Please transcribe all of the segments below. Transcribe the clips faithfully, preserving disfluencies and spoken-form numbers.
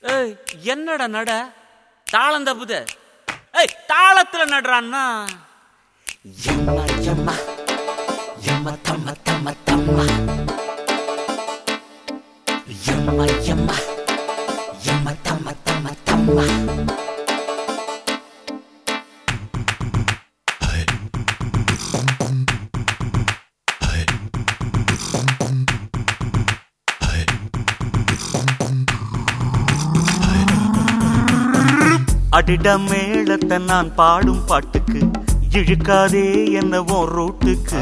ஏய் என்னடா நட தாளம் தப்புது. ஏய் தாளத்துல நடுறான்னா எம்மா எம்மா எம்மா தம்மா தம்மா தம்மா எம்மா எம்மா எம்மா தம்மா தம்மா தம்மா. அடிட மேளத்தை நான் பாடும் பாட்டுக்கு இழுக்காதே என்னவோ ரூட்டுக்கு.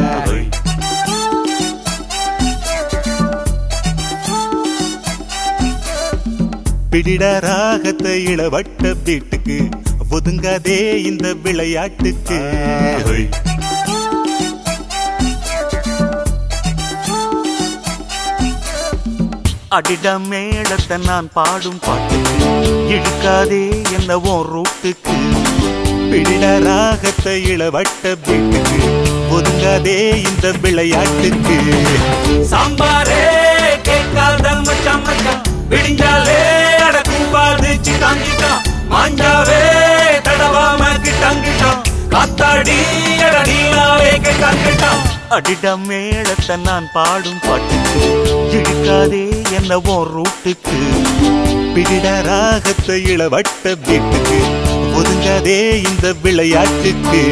பிடிட ராகத்தை இளவட்ட பீட்டுக்கு ஒதுங்காதே இந்த விளையாட்டுக்கு. அடிட மேளத்தை நான் பாடும் பாட்டுக்கு இழுக்காதே என்னவோ ரூட்டுக்கு. பிடிட ராகத்தை இளவட்ட பீட்டுக்கு ஒதுங்காதே இந்த விளையாட்டுக்கு. சாம்பாரே கேட்காத மச்சான் மச்சான் விடிஞ்சாலே அடக்குவாது சிக்கான் சிக்கான். மாஞ்சாவே தடவாம கிட்டான் கிட்டான். காத்தாடி அடடியாவே கேட்டான் கேட்டான். அடிட மேளத்தை நான் பாடும் பாட்டுக்கு இழுக்காதே என்னவோ ரூட்டுக்கு. பிடிட ராகத்தை இளவட்ட பீட்டுக்கு ஒதுங்காதே இந்த விளையாட்டுக்கு.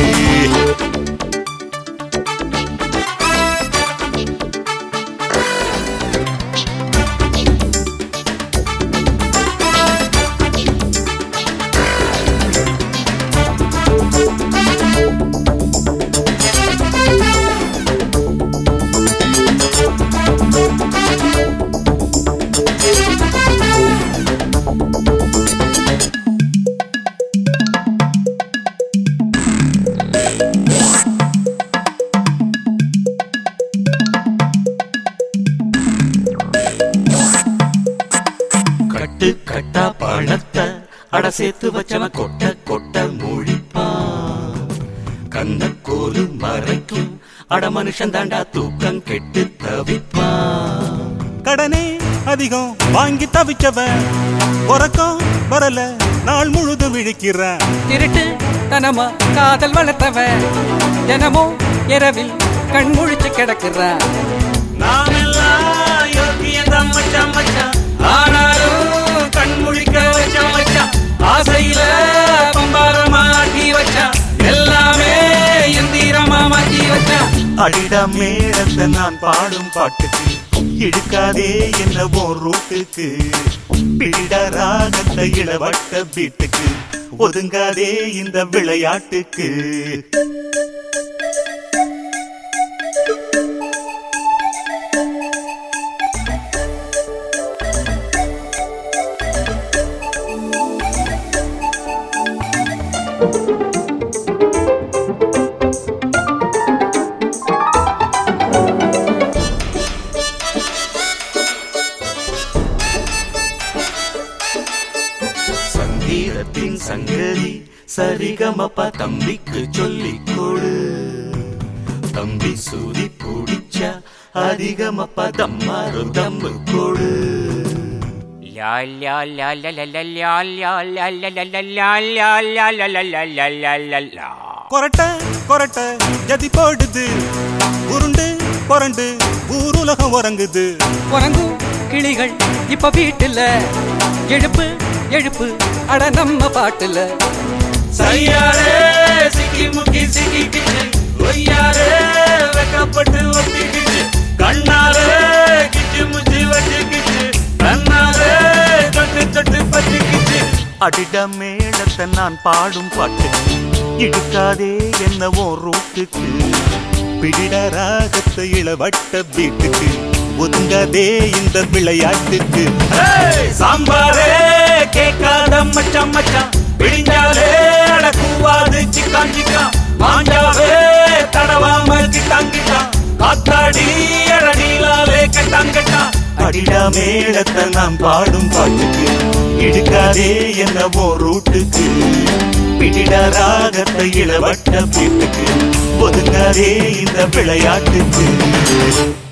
கட்டு கட்டா பணத்தை அட சேர்த்து வச்சவ கொட்ட கொட்ட மூழிப்பான். கண்ண கோலு மறைக்கும் அட மனுஷன் தாண்டா தூக்கம் கெட்டு தவிப்பான். கடனே அதிகம் வாங்கி தவிச்சவன் உறக்கம் வரல நாள் முழுது விழிக்கிற. திருட்டு தனமா காதல் வளர்த்தவன் தினமும் இரவில் கண் முழிச்சு கிடக்குற. நாமெல்லாம் யோகியதான் மச்சான் மச்சான். ஆனாலும் கண் முழிக்க வச்சா மச்சான். ஆசையில பம்பாரமா ஆட்டி வச்சா. எல்லாமே எந்திரமா மாட்டி வச்சா. அடிட மேளத்தை நான் பாடும் பாட்டுக்கு இழுக்காதே என்னவோ ரூட்டுக்கு. பிடிட ராகத்தை இளவட்ட பீட்டுக்கு ஒதுங்காதே இந்த விளையாட்டுக்கு. சங்கீதத்தின் சங்கதி சரிகமப்பா தம்பிக்கு சொல்லிக் கொடு. தம்பி சூதி பிடிச்சா அதிகமப்பா தம்மாரு தம்பு கொடு. கொரட்ட கொரட்ட ஜதி போடுது உருண்டு புரண்டு ஊருலகம் உறங்குது. உறங்கும் கிளிகள் இப்ப வீட்டுல எழுப்பு எழுப்பு அட நம்ம பாட்டுல. சையாரே சிக்கி முக்கி சிக்கிக்கிச்சு. ஒய்யாரே வெக்கப்பட்டு ஒத்திக்கிச்சு. கண்ணாலே கிச்சு முச்சி வச்சுக்கிச்சு. கண்ணாலே தொட்டு தொட்டு பச்சிக்கிச்சு. அடிட மேளத்தை நான் பாடும் பாட்டுக்கு இழுக்காதே என்னவோ ரூட்டுக்கு. பிடிட ராகத்தை இளவட்ட பீட்டுக்கு ஒதுங்காதே இந்த விளையாட்டுக்கு. சாம்பாரே கேட்காத மச்சான் மச்சான் விடிஞ்சாலே அடக்குவாது சிக்கான் சிக்கான். மாஞ்சாவே தடவாம கிட்டான் கிட்டான். காத்தாடி அடடியாலே கட்டான் கட்டான். அடிட மேளத்தை நான் பாடும் பாட்டுக்கு இழுக்காதே என்னவோ ரூட்டுக்கு. பிடிட ராகத்தை இளவட்ட பீட்டுக்கு ஒதுங்காதே இந்த விளையாட்டுக்கு.